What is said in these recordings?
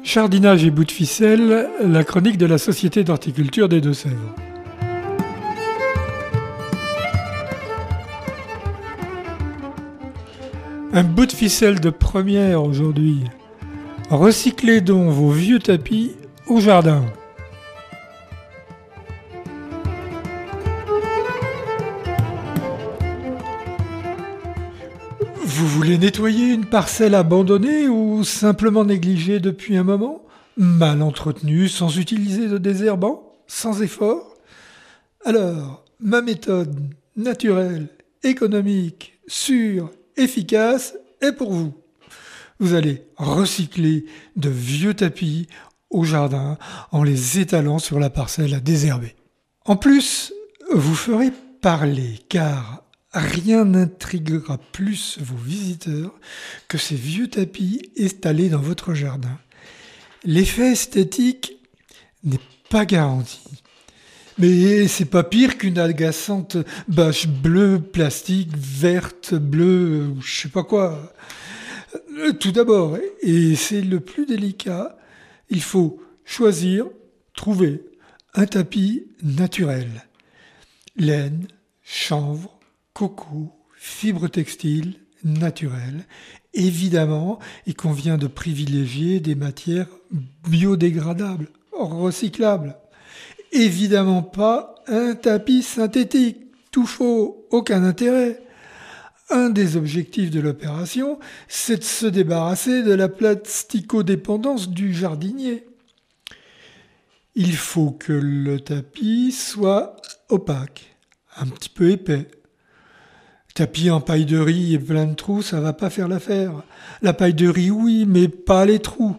Jardinage et bout de ficelle, la chronique de la Société d'horticulture des Deux-Sèvres. Un bout de ficelle de première aujourd'hui. Recyclez donc vos vieux tapis au jardin. Vous voulez nettoyer une parcelle abandonnée ou simplement négligée depuis un moment? Mal entretenue, sans utiliser de désherbant, sans effort? Alors, ma méthode naturelle, économique, sûre, efficace est pour vous. Vous allez recycler de vieux tapis au jardin en les étalant sur la parcelle à désherber. En plus, vous ferez parler car rien n'intriguera plus vos visiteurs que ces vieux tapis installés dans votre jardin. L'effet esthétique n'est pas garanti. Mais c'est pas pire qu'une agaçante bâche bleue, plastique, verte, bleue, je sais pas quoi. Tout d'abord, et c'est le plus délicat, il faut choisir, trouver un tapis naturel. Laine, chanvre, coco, fibres textiles naturelles. Évidemment, il convient de privilégier des matières biodégradables, recyclables. Évidemment pas un tapis synthétique, tout faux, aucun intérêt. Un des objectifs de l'opération, c'est de se débarrasser de la plasticodépendance du jardinier. Il faut que le tapis soit opaque, un petit peu épais. Tapis en paille de riz et plein de trous, ça va pas faire l'affaire. La paille de riz, oui, mais pas les trous.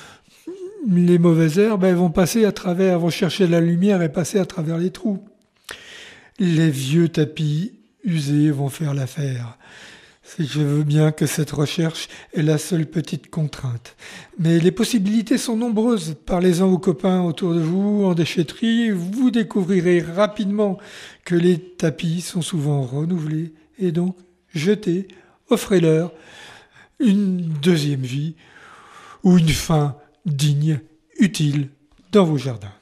Les mauvaises herbes, elles vont chercher la lumière et passer à travers les trous. Les vieux tapis usés vont faire l'affaire. Je veux bien que cette recherche est la seule petite contrainte. Mais les possibilités sont nombreuses. Parlez-en aux copains autour de vous, en déchetterie. Vous découvrirez rapidement que les tapis sont souvent renouvelés et donc jetés. Offrez-leur une deuxième vie ou une fin digne, utile dans vos jardins.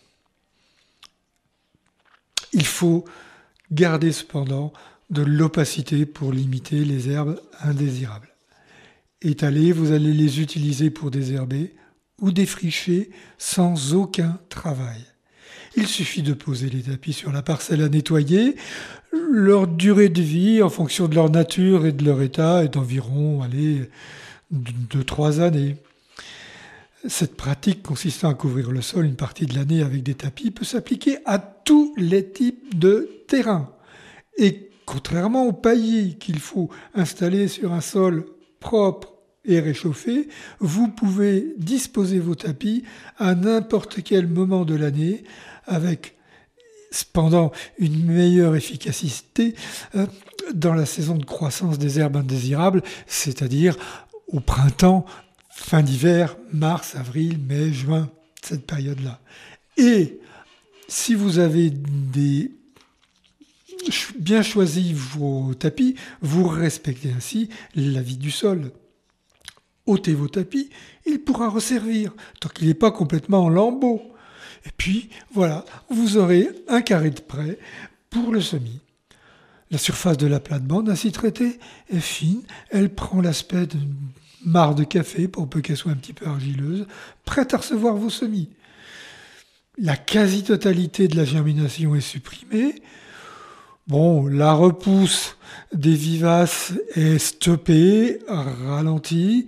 Il faut garder cependant de l'opacité pour limiter les herbes indésirables. Étalés, vous allez les utiliser pour désherber ou défricher sans aucun travail. Il suffit de poser les tapis sur la parcelle à nettoyer. Leur durée de vie, en fonction de leur nature et de leur état, est d'environ 2-3 années. Cette pratique consistant à couvrir le sol une partie de l'année avec des tapis peut s'appliquer à tous les types de terrains. Et contrairement au paillis qu'il faut installer sur un sol propre et réchauffé, vous pouvez disposer vos tapis à n'importe quel moment de l'année avec cependant une meilleure efficacité dans la saison de croissance des herbes indésirables, c'est-à-dire au printemps, fin d'hiver, mars, avril, mai, juin, cette période-là. Et si vous avez bien choisi vos tapis, vous respectez ainsi la vie du sol. Ôtez vos tapis, il pourra resservir, tant qu'il n'est pas complètement en lambeaux. Et puis, voilà, vous aurez un carré de prêt pour le semis. La surface de la plate-bande ainsi traitée est fine, elle prend l'aspect d'une mare de café, pour peu qu'elle soit un petit peu argileuse, prête à recevoir vos semis. La quasi-totalité de la germination est supprimée. Bon, la repousse des vivaces est stoppée, ralentie.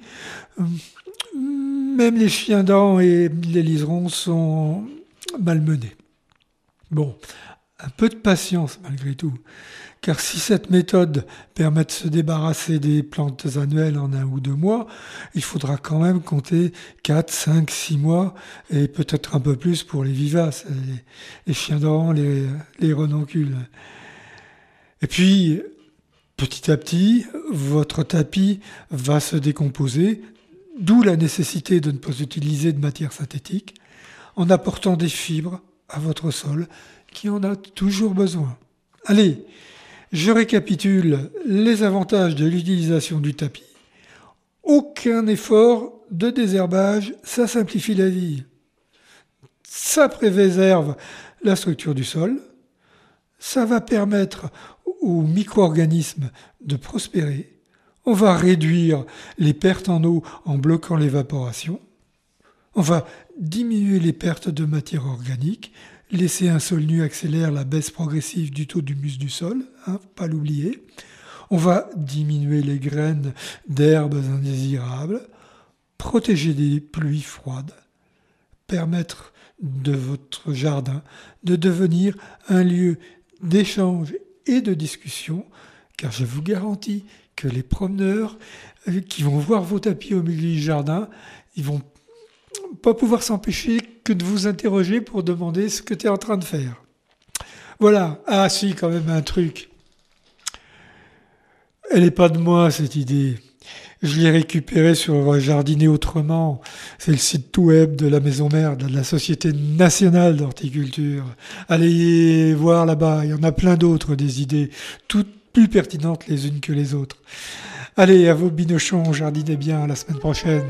Même les chiens-dents et les liserons sont malmenés. Bon, un peu de patience malgré tout, car si cette méthode permet de se débarrasser des plantes annuelles en 1 ou 2 mois, il faudra quand même compter 4, 5, 6 mois et peut-être un peu plus pour les vivaces, les chiens-dents, les renoncules. Et puis, petit à petit, votre tapis va se décomposer, d'où la nécessité de ne pas utiliser de matière synthétique, en apportant des fibres à votre sol qui en a toujours besoin. Allez, je récapitule les avantages de l'utilisation du tapis. Aucun effort de désherbage, ça simplifie la vie. Ça préserve la structure du sol. Ça va permettre aux micro-organismes de prospérer. On va réduire les pertes en eau en bloquant l'évaporation. On va diminuer les pertes de matière organique. Laisser un sol nu accélère la baisse progressive du taux d'humus du sol, pas l'oublier. On va diminuer les graines d'herbes indésirables, protéger des pluies froides, permettre de votre jardin de devenir un lieu d'échange et de discussion, car je vous garantis que les promeneurs qui vont voir vos tapis au milieu du jardin, ils vont pas pouvoir s'empêcher que de vous interroger pour demander ce que tu es en train de faire. Voilà. Ah si, quand même un truc. Elle n'est pas de moi, cette idée. Je l'ai récupérée sur Jardiner Autrement. C'est le site web de la maison mère de la Société nationale d'horticulture. Allez voir là-bas, il y en a plein d'autres, des idées, toutes plus pertinentes les unes que les autres. Allez, à vos binochons, jardinez bien, à la semaine prochaine.